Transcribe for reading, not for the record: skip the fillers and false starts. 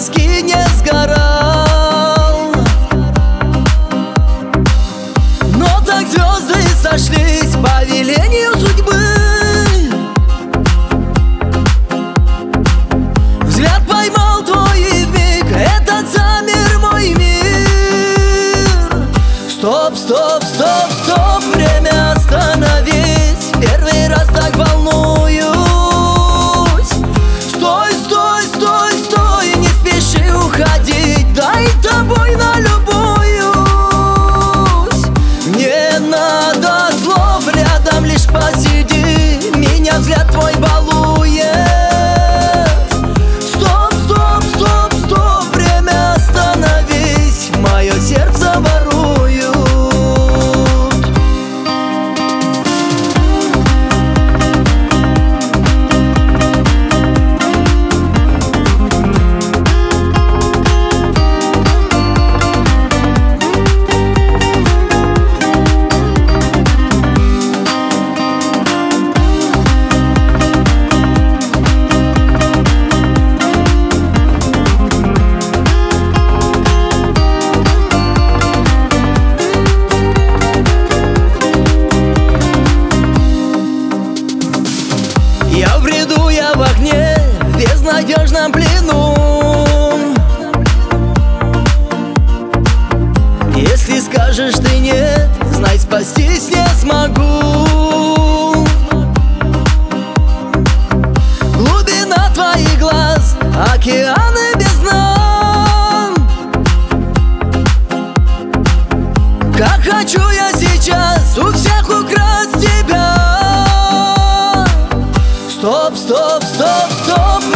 тоски не сгорал. Но так звезды сошлись по велению судьбы. Взгляд поймал твой и вмиг этот замер мой мир. Стоп, стоп, стоп, стоп, время остановись. Первый раз так волнуюсь. Стой, стой, стой, стой, не спеши уходить. Дай тобой налюбуюсь. Не надо слов, рядом лишь посиди. Меня взгляд твой балует. Стоп, стоп, стоп, стоп, время остановись. Мое сердце ворует. Я в бреду, я в огне, в безнадежном плену. Если скажешь ты нет, знай, спастись не смогу. Глубина твоих глаз, океаны без дна. Как хочу я сейчас у всех украсть тебя. Стоп, стоп, стоп, стоп,